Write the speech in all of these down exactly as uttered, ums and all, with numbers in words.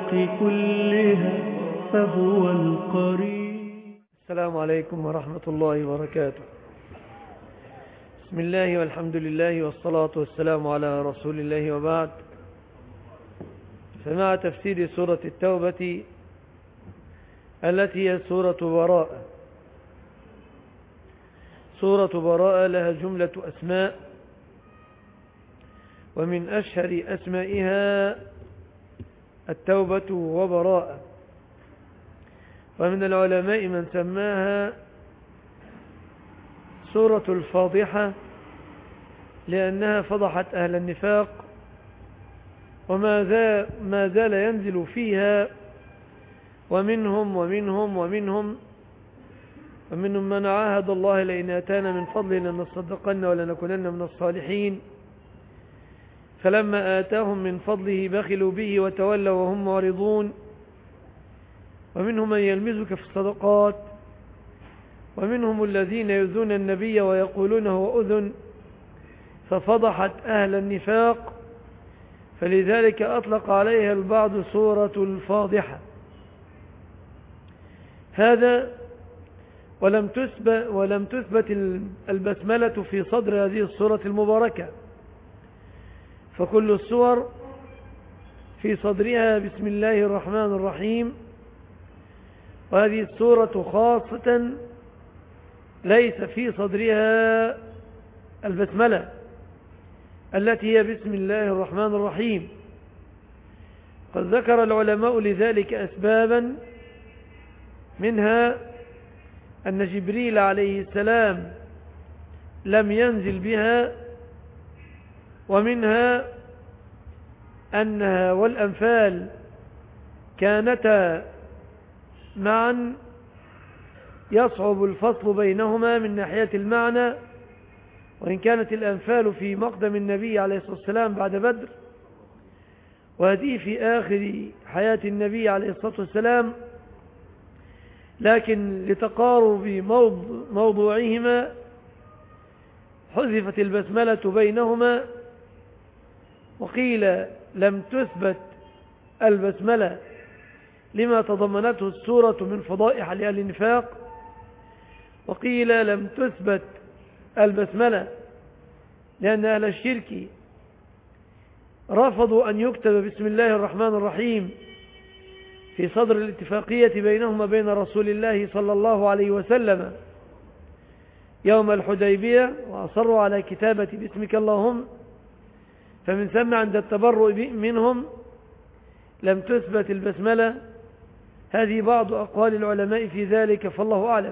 الخلق كلها فهو القريب. السلام عليكم ورحمة الله وبركاته. بسم الله والحمد لله والصلاة والسلام على رسول الله وبعد. فمع تفسير سورة التوبة التي هي سورة براءة. سورة براءة لها جملة أسماء، ومن أشهر أسمائها التوبة وبراءة، ومن العلماء من سماها سورة الفاضحة لأنها فضحت أهل النفاق، وما زال, ما زال ينزل فيها ومنهم ومنهم ومنهم ومنهم من عاهد الله لئن آتانا من فضله لنصدقن ولنكونن من الصالحين، فلما آتاهم من فضله بخلوا به وتولوا وهم معرضون. ومنهم من يلمزك في الصدقات، ومنهم الذين يؤذون النبي ويقولون هو أذن، ففضحت أهل النفاق، فلذلك أطلق عليها البعض سورة الفاضحة. هذا ولم تثبت ولم تثبت البسملة في صدر هذه السورة المباركة، فكل السور في صدرها بسم الله الرحمن الرحيم، وهذه السورة خاصة ليس في صدرها البسملة التي هي بسم الله الرحمن الرحيم. قد ذكر العلماء لذلك أسبابا، منها أن جبريل عليه السلام لم ينزل بها، ومنها أنها والأنفال كانتا معا يصعب الفصل بينهما من ناحية المعنى، وإن كانت الأنفال في مقدم النبي عليه الصلاة والسلام بعد بدر، وهذه في آخر حياة النبي عليه الصلاة والسلام، لكن لتقارب موضوعهما حذفت البسملة بينهما، وقيل لم تثبت البسملة لما تضمنته السورة من فضائح لأهل النفاق، وقيل لم تثبت البسملة لأن أهل الشرك رفضوا أن يكتب بسم الله الرحمن الرحيم في صدر الاتفاقية بينهم وبين رسول الله صلى الله عليه وسلم يوم الحديبية، وأصروا على كتابة باسمك اللهم، فمن ثم عند التبرؤ منهم لم تثبت البسملة. هذه بعض أقوال العلماء في ذلك، فالله أعلم.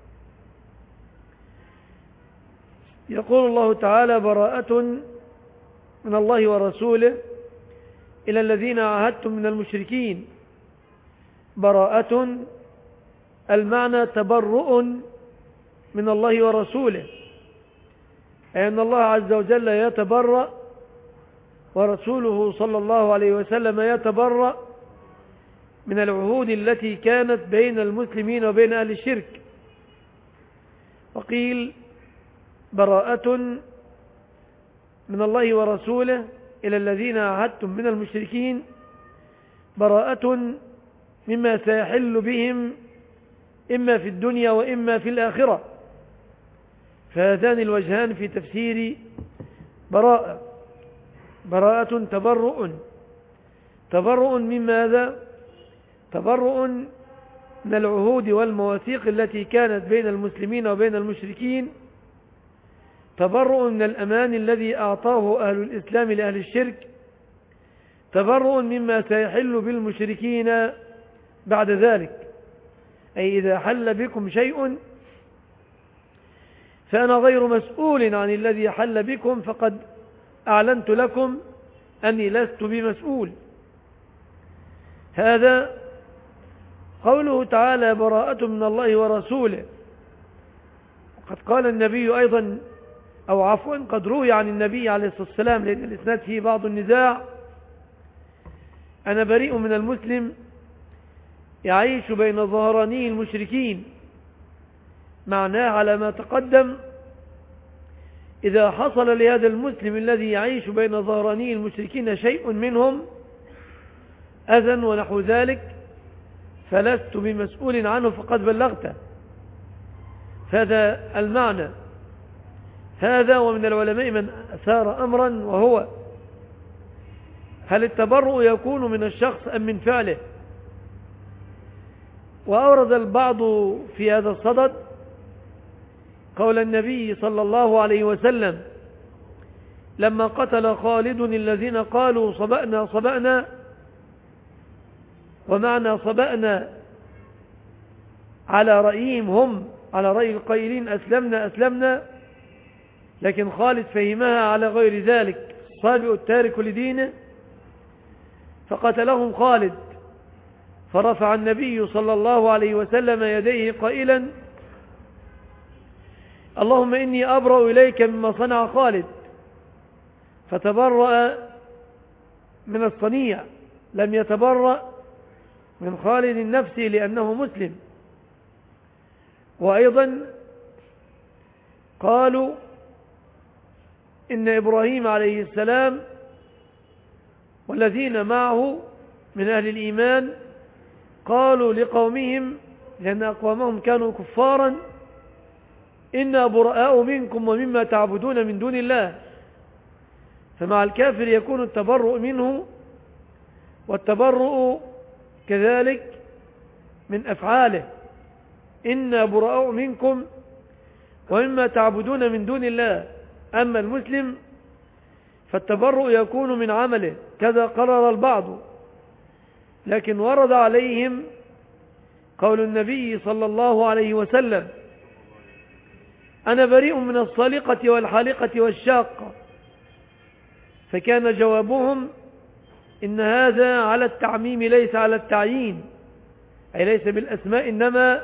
يقول الله تعالى: براءة من الله ورسوله إلى الذين عاهدتم من المشركين. براءة المعنى تبرؤ من الله ورسوله، أي أن الله عز وجل يتبرأ ورسوله صلى الله عليه وسلم يتبرأ من العهود التي كانت بين المسلمين وبين أهل الشرك. وقيل براءة من الله ورسوله إلى الذين عاهدتم من المشركين، براءة مما سيحل بهم إما في الدنيا وإما في الآخرة. فهذان الوجهان في تفسير براءة. براءة تبرؤ. تبرؤ من ماذا؟ تبرؤ من العهود والمواثيق التي كانت بين المسلمين وبين المشركين، تبرؤ من الأمان الذي أعطاه أهل الإسلام لأهل الشرك، تبرؤ مما سيحل بالمشركين بعد ذلك. أي إذا حل بكم شيء فأنا غير مسؤول عن الذي حل بكم، فقد أعلنت لكم أني لست بمسؤول. هذا قوله تعالى: براءة من الله ورسوله. وقد قال النبي أيضا، أو عفوا قد روي عن النبي عليه الصلاة والسلام، لأن الإسناد فيه بعض النزاع: أنا بريء من المسلم يعيش بين ظهراني المشركين. معناه على ما تقدم إذا حصل لهذا المسلم الذي يعيش بين ظهراني المشركين شيء منهم أذى ونحو ذلك فلست بمسؤول عنه فقد بلغته. فهذا المعنى. هذا ومن العلماء من أثار أمرا، وهو هل التبرؤ يكون من الشخص أم من فعله؟ وأورد البعض في هذا الصدد قول النبي صلى الله عليه وسلم لما قتل خالد الذين قالوا صبأنا صبأنا، ومعنى صبأنا على رأيهم هم، على رأي القائلين أسلمنا أسلمنا، لكن خالد فهمها على غير ذلك، الصابئ التارك لدينه، فقتلهم خالد. فرفع النبي صلى الله عليه وسلم يديه قائلا اللهم إني أبرأ إليك مما صنع خالد، فتبرأ من الصنيع، لم يتبرأ من خالد نفسه لأنه مسلم. وأيضا قالوا إن إبراهيم عليه السلام والذين معه من أهل الإيمان قالوا لقومهم، لأن أقوامهم كانوا كفارا، إنا براء منكم ومما تعبدون من دون الله. فمع الكافر يكون التبرؤ منه، والتبرؤ كذلك من أفعاله، إنا براء منكم ومما تعبدون من دون الله. أما المسلم فالتبرؤ يكون من عمله، كذا قرر البعض. لكن ورد عليهم قول النبي صلى الله عليه وسلم أنا بريء من الصالقة والحالقة والشاقة، فكان جوابهم إن هذا على التعميم ليس على التعيين، أي ليس بالأسماء إنما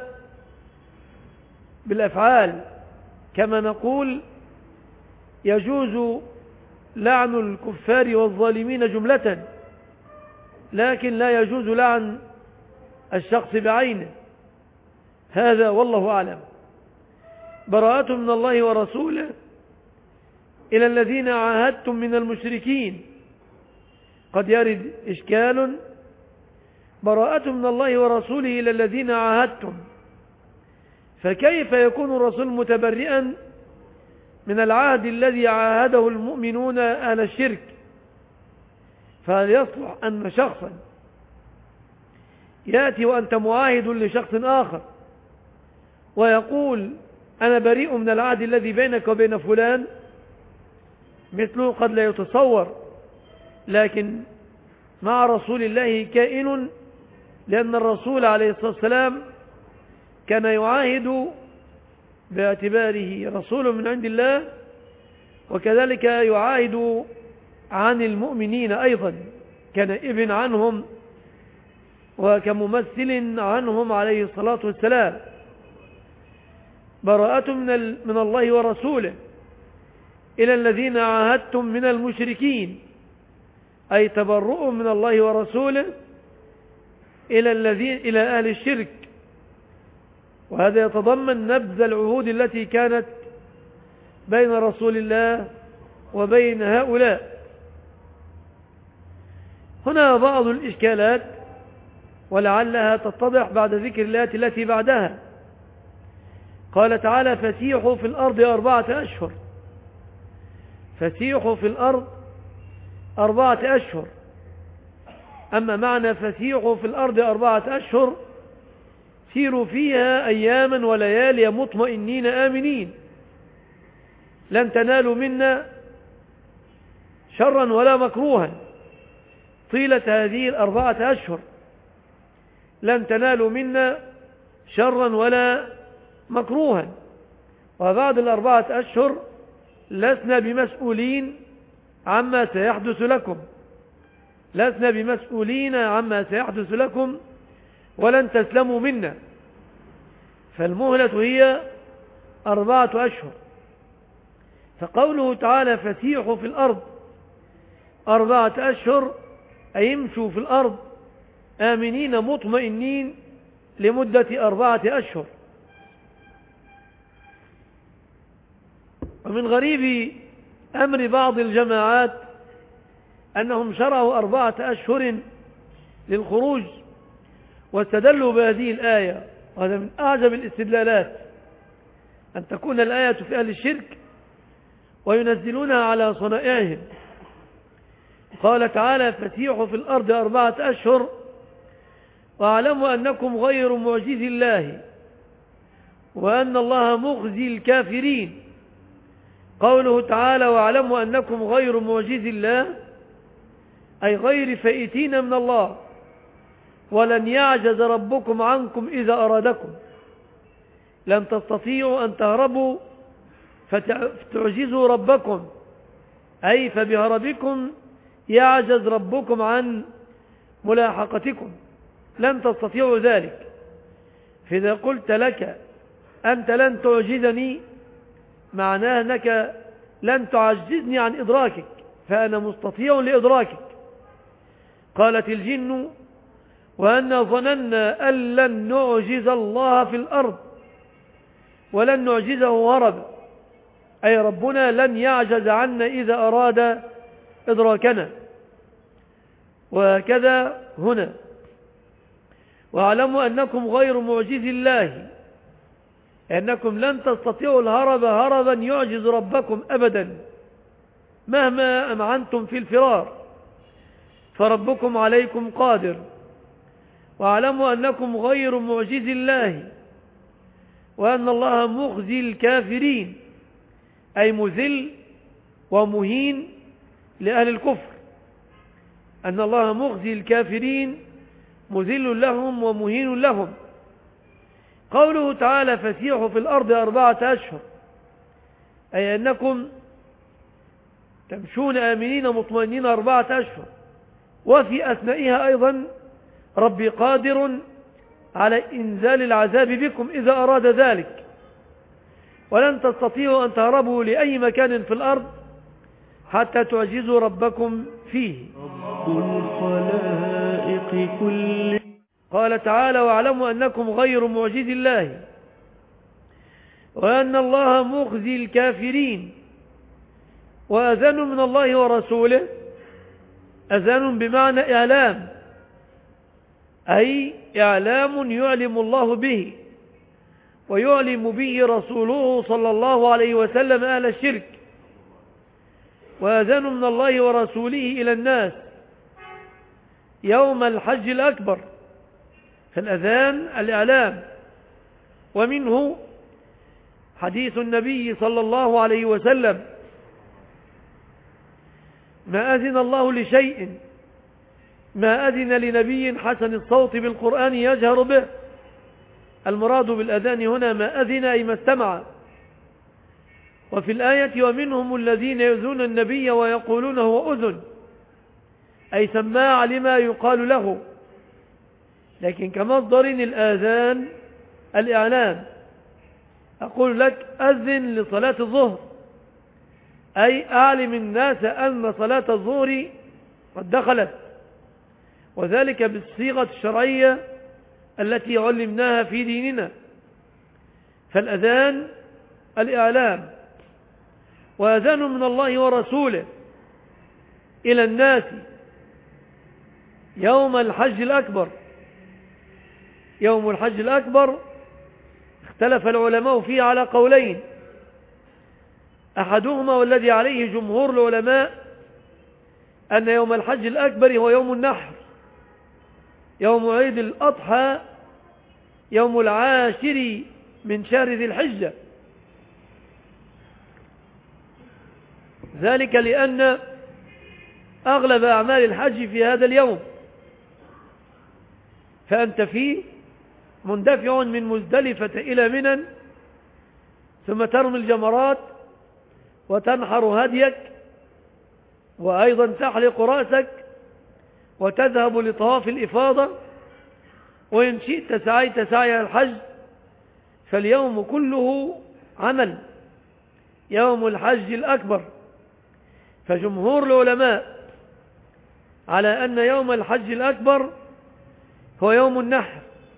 بالأفعال. كما نقول يجوز لعن الكفار والظالمين جملة، لكن لا يجوز لعن الشخص بعينه. هذا والله أعلم. براءة من الله ورسوله إلى الذين عاهدتم من المشركين. قد يرد إشكال، براءة من الله ورسوله إلى الذين عاهدتم، فكيف يكون الرسول متبرئا من العهد الذي عاهده المؤمنون أهل الشرك؟ فهل يصلح أن شخصا يأتي وأنت معاهد لشخص آخر ويقول أنا بريء من العهد الذي بينك وبين فلان؟ مثله قد لا يتصور، لكن مع رسول الله كائن، لأن الرسول عليه الصلاة والسلام كان يعاهد باعتباره رسول من عند الله، وكذلك يعاهد عن المؤمنين أيضا، كان ابن عنهم وكممثل عنهم عليه الصلاة والسلام. براءة من, من الله ورسوله إلى الذين عاهدتم من المشركين، أي تبرؤ من الله ورسوله إلى الذين إلى أهل الشرك. وهذا يتضمن نبذ العهود التي كانت بين رسول الله وبين هؤلاء. هنا بعض الإشكالات ولعلها تتضح بعد ذكر الآيات التي بعدها. قال تعالى فسيحوا في الأرض أربعة أشهر. فسيحوا في الأرض أربعة أشهر. أما معنى فسيحوا في الأرض أربعة أشهر سيروا فيها أياما وليالي مطمئنين آمنين، لن تنالوا منا شرا ولا مكروها طيلة هذه الأربعة أشهر، لن تنالوا منا شرا ولا مكروها. وبعد الأربعة أشهر لسنا بمسؤولين عما سيحدث لكم، لسنا بمسؤولين عما سيحدث لكم ولن تسلموا منا. فالمهلة هي أربعة أشهر. فقوله تعالى فسيحوا في الأرض أربعة أشهر، أي امشوا في الأرض آمنين مطمئنين لمدة أربعة أشهر. ومن غريب أمر بعض الجماعات أنهم شرعوا أربعة أشهر للخروج، واستدلوا بهذه الآية. وهذا من أعجب الاستدلالات، أن تكون الآية في أهل الشرك وينزلونها على صنائعهم. قال تعالى: فسيحوا في الأرض أربعة أشهر واعلموا أنكم غير معجز الله وأن الله مخزي الكافرين. قوله تعالى: واعلموا أنكم غير معجز الله، أي غير فائتين من الله، ولن يعجز ربكم عنكم إذا أرادكم. لن تستطيعوا أن تهربوا فتعجزوا ربكم، أي فبهربكم يعجز ربكم عن ملاحقتكم، لن تستطيعوا ذلك. فإذا قلت لك أنت لن تعجزني، معناه أنك لن تعجزني عن إدراكك، فأنا مستطيع لإدراكك. قالت الجن: وأنا ظننا أن لن نعجز الله في الأرض ولن نعجزه هربا، أي ربنا لن يعجز عنا إذا أراد إدراكنا. وهكذا هنا: واعلموا أنكم غير معجز الله، أنكم لن تستطيعوا الهرب هربا يعجز ربكم أبدا مهما أمعنتم في الفرار، فربكم عليكم قادر. واعلموا أنكم غير معجز الله وأن الله مخزي الكافرين، أي مذل ومهين لأهل الكفر، أن الله مخزي الكافرين مذل لهم ومهين لهم. قوله تعالى: فسيحوا في الأرض أربعة أشهر، أي أنكم تمشون آمنين مطمئنين أربعة أشهر، وفي أثنائها أيضا ربي قادر على إنزال العذاب بكم إذا أراد ذلك، ولن تستطيعوا أن تهربوا لأي مكان في الأرض حتى تعجزوا ربكم فيه. رب الخلائق كل. قال تعالى: واعلموا أنكم غير معجز الله وأن الله مخزي الكافرين. وأذان من الله ورسوله، أذان بمعنى إعلام، أي إعلام يعلم الله به ويعلم به رسوله صلى الله عليه وسلم أهل الشرك. وأذان من الله ورسوله إلى الناس يوم الحج الأكبر، فالأذان الإعلام. ومنه حديث النبي صلى الله عليه وسلم: ما أذن الله لشيء ما أذن لنبي حسن الصوت بالقرآن يجهر به. المراد بالأذان هنا ما أذن أي ما استمع. وفي الآية: ومنهم الذين يؤذون النبي ويقولون هو أذن، أي سماع لما يقال له. لكن كمصدر الآذان الإعلام. أقول لك: أذن لصلاة الظهر، أي أعلم الناس أن صلاة الظهر قد دخلت، وذلك بالصيغة الشرعية التي علمناها في ديننا. فالأذان الإعلام. وأذان من الله ورسوله إلى الناس يوم الحج الأكبر. يوم الحج الأكبر اختلف العلماء فيه على قولين، أحدهما والذي عليه جمهور العلماء أن يوم الحج الأكبر هو يوم النحر، يوم عيد الأضحى، يوم العاشر من شهر ذي الحجة. ذلك لأن أغلب أعمال الحج في هذا اليوم، فأنت فيه مندفع من مزدلفة إلى منى، ثم ترمي الجمرات وتنحر هديك، وأيضا تحلق رأسك وتذهب لطواف الإفاضة، وإن شئت سعيت سعي الحج. فاليوم كله عمل، يوم الحج الأكبر. فجمهور العلماء على أن يوم الحج الأكبر هو يوم النحر.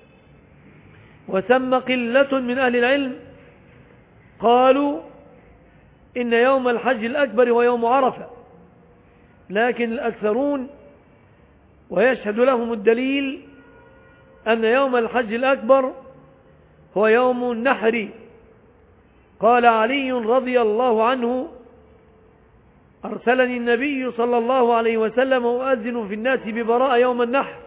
وثم قلة من أهل العلم قالوا إن يوم الحج الأكبر هو يوم عرفة، لكن الأكثرون ويشهد لهم الدليل أن يوم الحج الأكبر هو يوم النحر. قال علي رضي الله عنه: أرسلني النبي صلى الله عليه وسلم وأذن في الناس ببراء يوم النحر.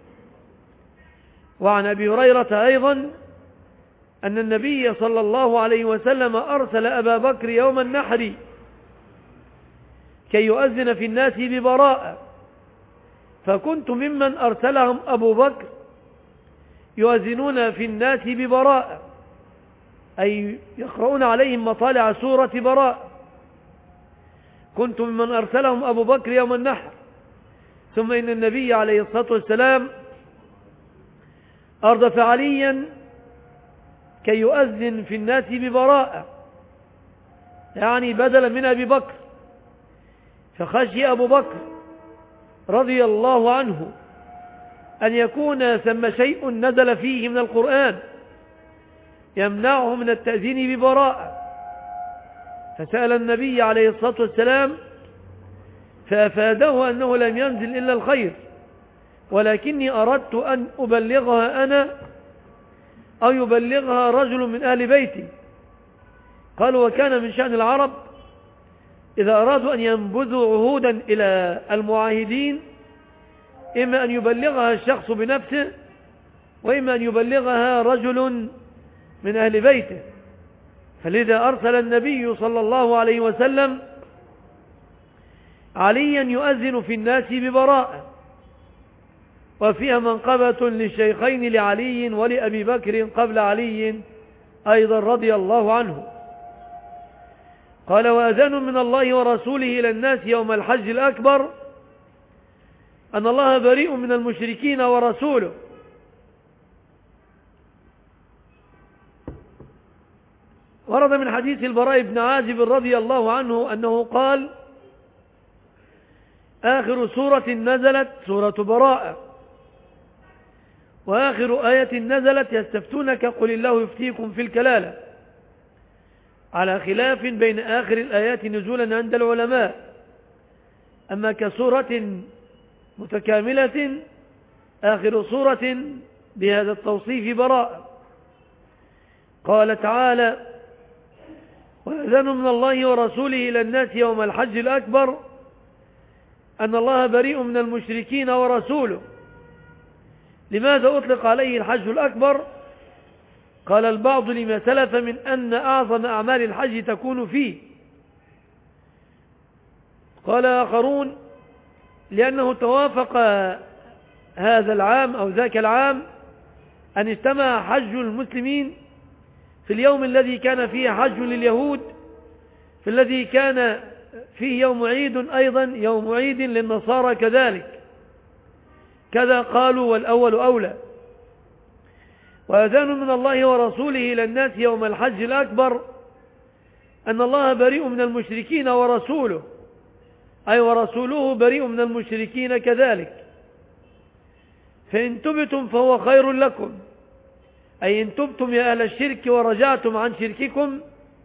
وعن أبي هريرة أيضا أن النبي صلى الله عليه وسلم أرسل أبا بكر يوم النحر كي يؤذن في الناس ببراء، فكنت ممن أرسلهم أبو بكر يؤذنون في الناس ببراء، أي يقرؤون عليهم مطالع سورة براء. كنت ممن أرسلهم أبو بكر يوم النحر. ثم إن النبي عليه الصلاة والسلام أردف عليا كي يؤذن في الناس ببراء، يعني بدلا من أبي بكر، فخشي أبو بكر رضي الله عنه أن يكون ثم شيء نزل فيه من القرآن يمنعه من التأذين ببراء، فسأل النبي عليه الصلاة والسلام فأفاده أنه لم ينزل إلا الخير، ولكني أردت أن أبلغها أنا أو يبلغها رجل من أهل بيتي. قال: وكان من شأن العرب إذا أرادوا أن ينبذوا عهودا إلى المعاهدين إما أن يبلغها الشخص بنفسه وإما أن يبلغها رجل من أهل بيته، فلذا أرسل النبي صلى الله عليه وسلم عليا يؤذن في الناس ببراء. وفيها منقبة للشيخين لعلي ولأبي بكر قبل علي أيضا رضي الله عنه. قال: وأذان من الله ورسوله إلى الناس يوم الحج الأكبر أن الله بريء من المشركين ورسوله. ورد من حديث البراء بن عازب رضي الله عنه أنه قال: آخر سورة نزلت سورة براءة، وآخر آية نزلت يستفتونك قل الله يفتيكم في الكلالة، على خلاف بين آخر الآيات نزولا عند العلماء. أما كسورة متكاملة آخر سورة بهذا التوصيف براءة. قال تعالى: وأذان من الله ورسوله إلى الناس يوم الحج الأكبر أن الله بريء من المشركين ورسوله. لماذا أطلق عليه الحج الأكبر؟ قال البعض: لما سلف من أن أعظم أعمال الحج تكون فيه. قال آخرون: لأنه توافق هذا العام أو ذاك العام أن اجتمع حج المسلمين في اليوم الذي كان فيه حج لليهود، في الذي كان فيه يوم عيد أيضا يوم عيد للنصارى كذلك، كذا قالوا والأول أولى. وأذان من الله ورسوله إلى الناس يوم الحج الأكبر أن الله بريء من المشركين ورسوله، أي ورسوله بريء من المشركين كذلك. فإن تبتم فهو خير لكم، أي إن تبتم يا أهل الشرك ورجعتم عن شرككم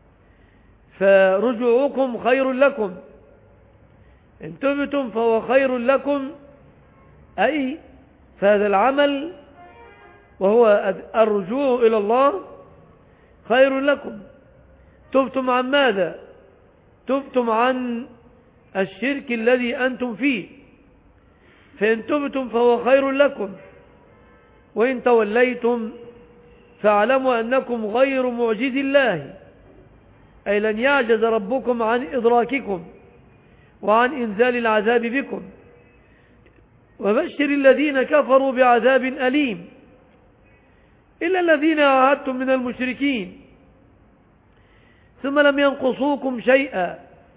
فرجوعكم خير لكم. إن تبتم فهو خير لكم، أي فهذا العمل وهو الرجوع إلى الله خير لكم. تبتم عن ماذا؟ تبتم عن الشرك الذي أنتم فيه، فإن تبتم فهو خير لكم، وإن توليتم فاعلموا أنكم غير معجز الله، أي لن يعجز ربكم عن إدراككم وعن إنزال العذاب بكم. وبشر الذين كفروا بعذاب أليم إلا الذين عاهدتم من المشركين ثم لم ينقصوكم شيئا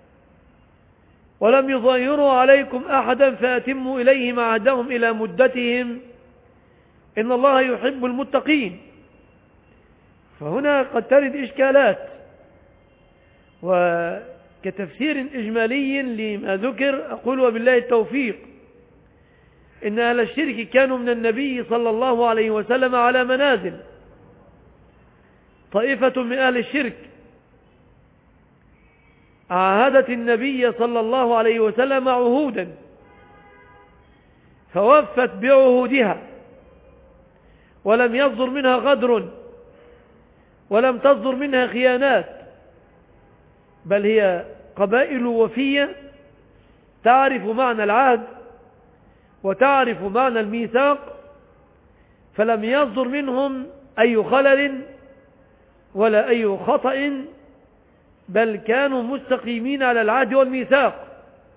ولم يظاهروا عليكم أحدا فأتموا إليهم عهدهم إلى مدتهم إن الله يحب المتقين. فهنا قد ترد إشكالات، وكتفسير إجمالي لما ذكر أقول وبالله التوفيق إن أهل الشرك كانوا من النبي صلى الله عليه وسلم على منازل. طائفة من أهل الشرك عاهدت النبي صلى الله عليه وسلم عهودا، فوفت بعهودها ولم يصدر منها غدر ولم تصدر منها خيانات، بل هي قبائل وفية تعرف معنى العهد وتعرف معنى الميثاق، فلم يصدر منهم أي خلل ولا أي خطأ، بل كانوا مستقيمين على العهد والميثاق.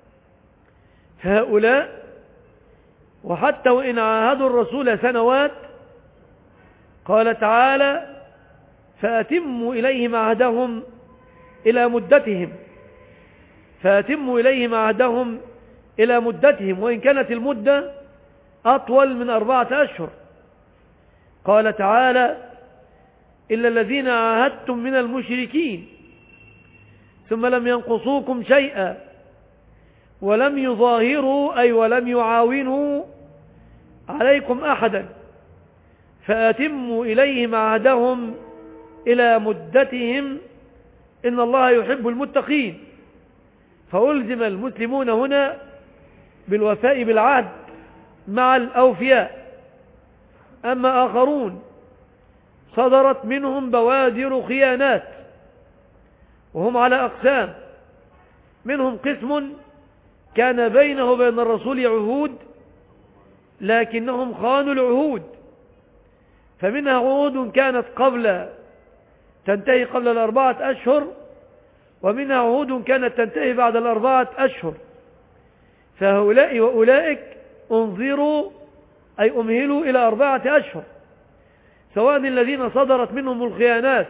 فهؤلاء وحتى وإن عاهدوا الرسول سنوات، قال تعالى: فأتموا إليهم عهدهم إلى مدتهم فأتموا إليهم عهدهم إلى مدتهم وإن كانت المدة أطول من أربعة أشهر. قال تعالى: إلا الذين عاهدتم من المشركين ثم لم ينقصوكم شيئا ولم يظاهروا أي ولم يعاونوا عليكم أحدا فأتموا إليهم عهدهم إلى مدتهم إن الله يحب المتقين. فألزم المسلمون هنا بالوفاء بالعهد مع الأوفياء. أما آخرون صدرت منهم بوادر خيانات، وهم على أقسام: منهم قسم كان بينه وبين الرسول عهود لكنهم خانوا العهود، فمنها عهود كانت قبل تنتهي قبل الأربعة أشهر، ومنها عهود كانت تنتهي بعد الأربعة أشهر. فهؤلاء وأولئك انظروا أي أمهلوا إلى أربعة أشهر، سواء الذين صدرت منهم الخيانات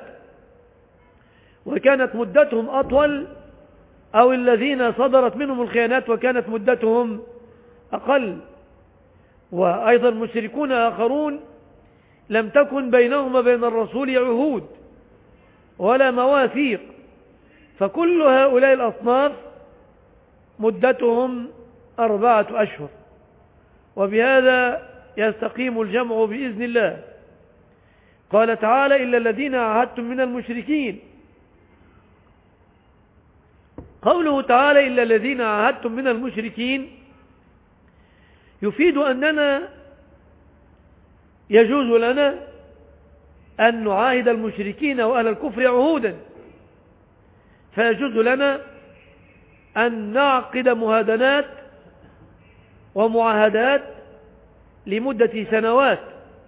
وكانت مدتهم أطول، أو الذين صدرت منهم الخيانات وكانت مدتهم أقل. وأيضا مشركون آخرون لم تكن بينهم وبين الرسول عهود ولا مواثيق، فكل هؤلاء الأصناف مدتهم أربعة أشهر، وبهذا يستقيم الجمع بإذن الله. قال تعالى: إلا الذين عاهدتم من المشركين. قوله تعالى: إلا الذين عاهدتم من المشركين يفيد أننا يجوز لنا أن نعاهد المشركين وأهل الكفر عهودا، فيجوز لنا أن نعقد مهادنات ومعاهدات لمدة سنوات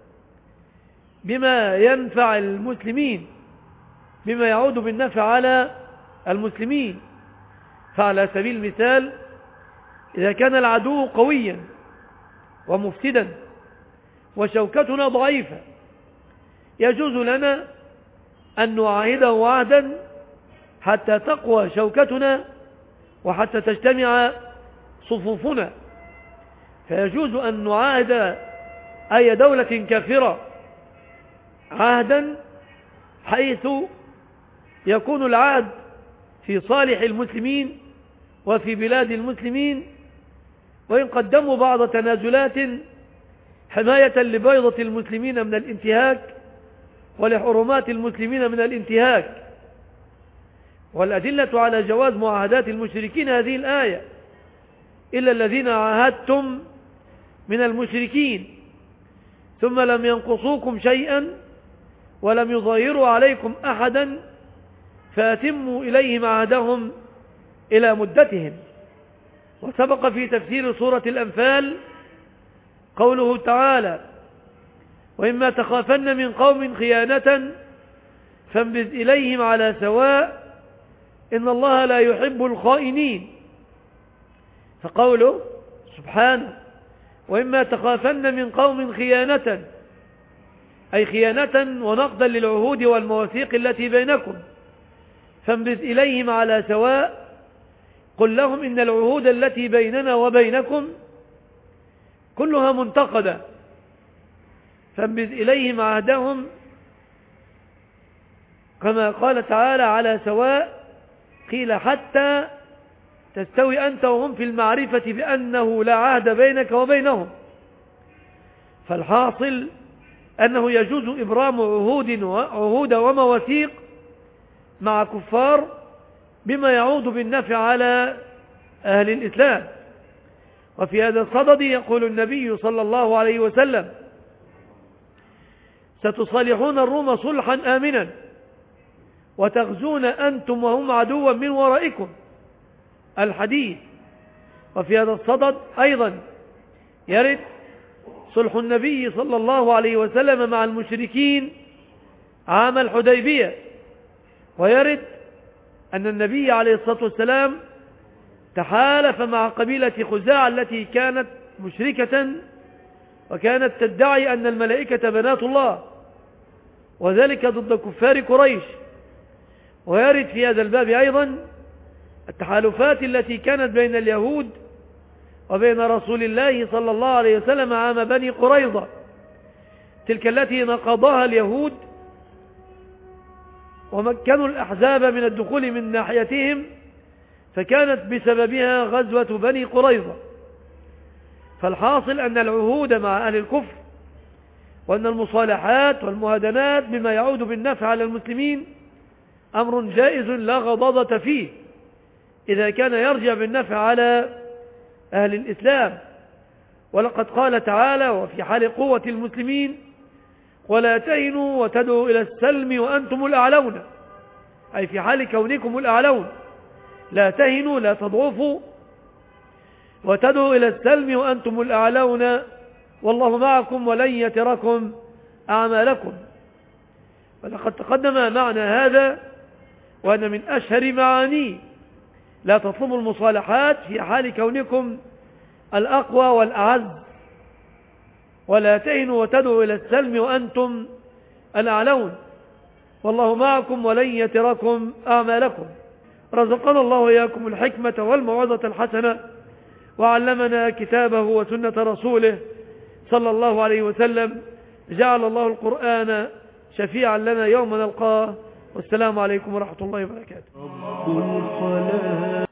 بما ينفع المسلمين، بما يعود بالنفع على المسلمين. فعلى سبيل المثال، إذا كان العدو قويا ومفسدا وشوكتنا ضعيفة، يجوز لنا أن نعاهده عهدا حتى تقوى شوكتنا وحتى تجتمع صفوفنا. فيجوز أن نعاهد أي دولة كافرة عهدا حيث يكون العهد في صالح المسلمين وفي بلاد المسلمين، وإن قدموا بعض تنازلات حماية لبيضة المسلمين من الانتهاك ولحرمات المسلمين من الانتهاك. والأدلة على جواز معاهدات المشركين هذه الآية: إلا الذين عاهدتم من المشركين ثم لم ينقصوكم شيئا ولم يظاهروا عليكم أحدا فأتموا إليهم عهدهم إلى مدتهم. وسبق في تفسير سورة الأنفال قوله تعالى: وإما تخافن من قوم خيانة فانبذ إليهم على سواء إن الله لا يحب الخائنين. فقوله سبحانه: وإما تخافن من قوم خيانة، أي خيانة ونقضا للعهود والمواثيق التي بينكم، فانبذ إليهم على سواء، قل لهم إن العهود التي بيننا وبينكم كلها منتقدة، فانبذ إليهم عهدهم كما قال تعالى: على سواء، قيل حتى تستوي أنت وهم في المعرفة بأنه لا عهد بينك وبينهم. فالحاصل أنه يجوز إبرام عهود عهود ومواثيق مع كفار بما يعود بالنفع على أهل الإسلام. وفي هذا الصدد يقول النبي صلى الله عليه وسلم: ستصالحون الروم صلحا آمنا وتغزون أنتم وهم عدوا من ورائكم، الحديث. وفي هذا الصدد أيضا يرد صلح النبي صلى الله عليه وسلم مع المشركين عام الحديبية، ويرد أن النبي عليه الصلاة والسلام تحالف مع قبيلة خزاعة التي كانت مشركة وكانت تدعي أن الملائكة بنات الله، وذلك ضد كفار قريش. ويرد في هذا الباب أيضا التحالفات التي كانت بين اليهود وبين رسول الله صلى الله عليه وسلم عام بني قريظة، تلك التي نقضها اليهود ومكنوا الأحزاب من الدخول من ناحيتهم، فكانت بسببها غزوة بني قريظة. فالحاصل أن العهود مع أهل الكفر وأن المصالحات والمهادنات بما يعود بالنفع على المسلمين أمر جائز لا غضاضة فيه إذا كان يرجع بالنفع على أهل الإسلام. ولقد قال تعالى: وفي حال قوة المسلمين ولا تهنوا وتدعوا إلى السلم وأنتم الأعلون، أي في حال كونكم الأعلون، لا تهنوا لا تضعفوا وتدعوا إلى السلم وأنتم الأعلون والله معكم ولن يتركم أعمالكم. ولقد تقدم معنى هذا وأن من أشهر معانيه لا تطلبوا المصالحات في حال كونكم الأقوى والأعز، ولا تهنوا وتدعوا إلى السلم وأنتم الأعلون والله معكم ولن يتركم أعمالكم. رزقنا الله وإياكم الحكمة والموعظة الحسنة، وعلمنا كتابه وسنة رسوله صلى الله عليه وسلم. جعل الله القرآن شفيعا لنا يوم نلقاه. والسلام عليكم ورحمة الله وبركاته.